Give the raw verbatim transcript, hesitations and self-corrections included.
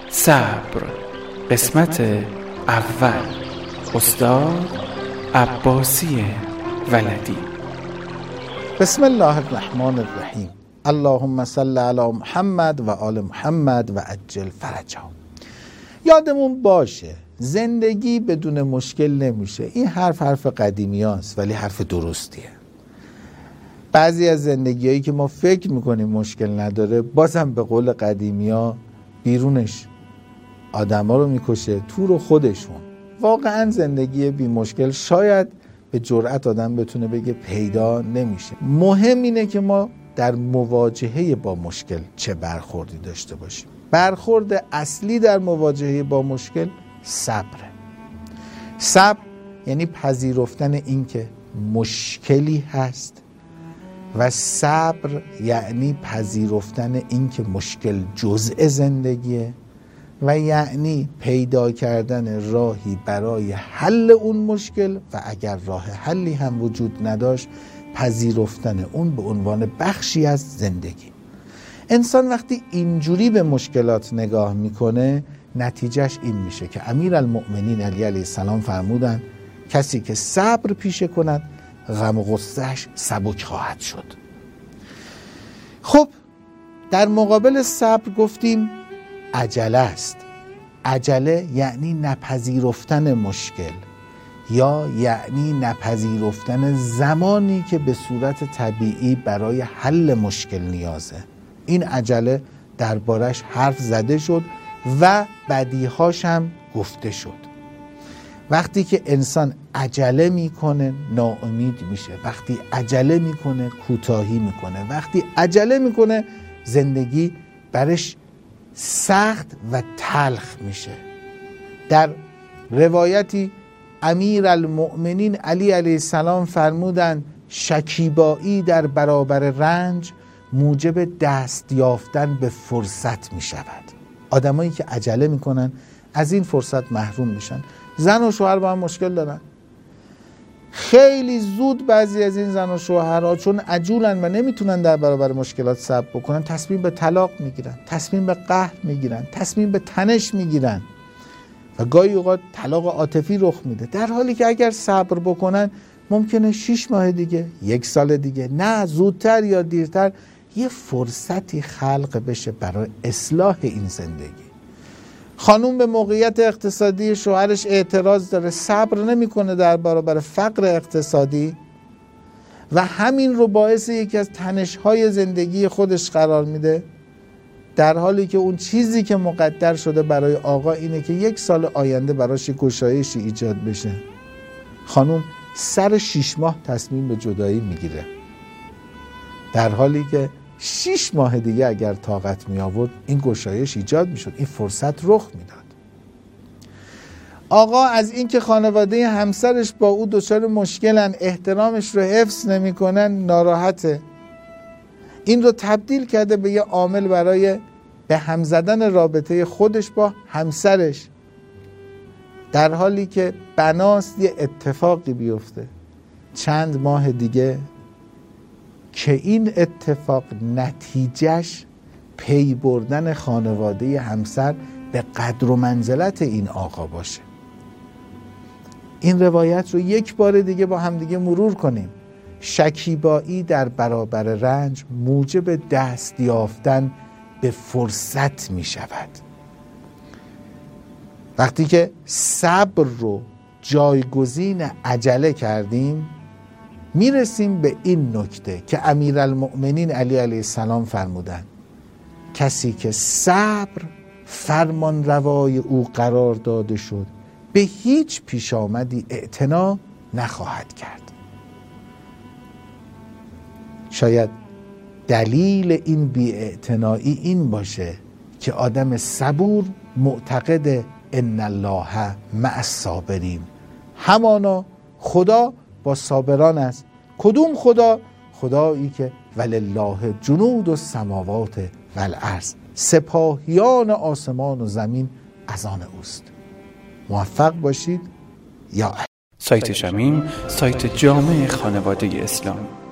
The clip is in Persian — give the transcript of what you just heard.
صبر قسمت اول. استاد عباسی ولدی. بسم الله الرحمن الرحیم. اللهم صل علی محمد و آل محمد و عجل فرجهم. یادمون باشه زندگی بدون مشکل نمیشه. این حرف حرف قدیمی هست ولی حرف درستیه. بعضی از زندگی هایی که ما فکر میکنیم مشکل نداره بازم به قول قدیمی ها بیرونش آدم ها رو میکشه، تو رو خودشون. واقعا زندگی بی مشکل شاید به جرأت آدم بتونه بگه پیدا نمیشه. مهم اینه که ما در مواجهه با مشکل چه برخوردی داشته باشیم. برخورد اصلی در مواجهه با مشکل صبره. صبر یعنی پذیرفتن این که مشکلی هست و صبر یعنی پذیرفتن این که مشکل جزء زندگیه و یعنی پیدا کردن راهی برای حل اون مشکل و اگر راه حلی هم وجود نداشت پذیرفتن اون به عنوان بخشی از زندگی. انسان وقتی اینجوری به مشکلات نگاه میکنه نتیجهش این میشه که امیرالمؤمنین علی علیه السلام فرمودن کسی که صبر پیشه کند غم و غصه‌اش سبک خواهد شد. خب در مقابل صبر گفتیم عجله است. عجله یعنی نپذیرفتن مشکل یا یعنی نپذیرفتن زمانی که به صورت طبیعی برای حل مشکل نیازه. این عجله دربارش حرف زده شد و بدیهاش هم گفته شد. وقتی که انسان عجله میکنه ناامید میشه، وقتی عجله میکنه کوتاهی میکنه، وقتی عجله میکنه زندگی برش سخت و تلخ میشه. در روایتی امیرالمؤمنین علی علیه السلام فرمودند شکیبایی در برابر رنج موجب دست یافتن به فرصت میشود. آدمایی که عجله میکنن از این فرصت محروم میشن. زن و شوهر با هم مشکل دارن. خیلی زود بعضی از این زن و شوهرها چون عجولن و نمیتونن در برابر مشکلات صبر بکنن تصمیم به طلاق میگیرن، تصمیم به قهر میگیرن، تصمیم به تنش میگیرن و گاهی اوقات طلاق عاطفی رخ میده، در حالی که اگر صبر بکنن ممکنه شش ماه دیگه، یک سال دیگه، نه زودتر یا دیرتر یه فرصتی خلق بشه برای اصلاح این زندگی. خانوم به موقعیت اقتصادی شوهرش اعتراض داره، صبر نمیکنه در برابر فقر اقتصادی و همین رو باعث یکی از تنش‌های زندگی خودش قرار میده، در حالی که اون چیزی که مقدر شده برای آقا اینه که یک سال آینده براش گشایشی ایجاد بشه. خانوم سر شش ماه تصمیم به جدایی میگیره، در حالی که شش ماه دیگه اگر طاقت می آورد این گشایش ایجاد می شد، این فرصت رخ می داد. آقا از اینکه خانواده همسرش با او دچار مشکلن، احترامش رو حفظ نمی کنن، ناراحته. این رو تبدیل کرده به یه عامل برای به هم زدن رابطه خودش با همسرش، در حالی که بناست یه اتفاقی بیفته چند ماه دیگه که این اتفاق نتیجهش پی بردن خانواده همسر به قدر و منزلت این آقا باشه. این روایت رو یک بار دیگه با هم دیگه مرور کنیم. شکیبایی در برابر رنج موجب دست یافتن به فرصت می شود. وقتی که صبر رو جایگزین عجله کردیم میرسیم به این نکته که امیرالمؤمنین علی علیه السلام فرمودند کسی که صبر فرمان روای او قرار داده شد به هیچ پیش آمدی اعتنا نخواهد کرد. شاید دلیل این بی‌اعتنایی این باشه که آدم صبور معتقد ان الله مع الصابرین، همانا خدا با صابران است. کدوم خدا؟ خدایی که ولله جنود السماوات والارض، سپاهیان آسمان و زمین از آن اوست. موفق باشید. یا سایت شمیم سایت جامع خانواده اسلام.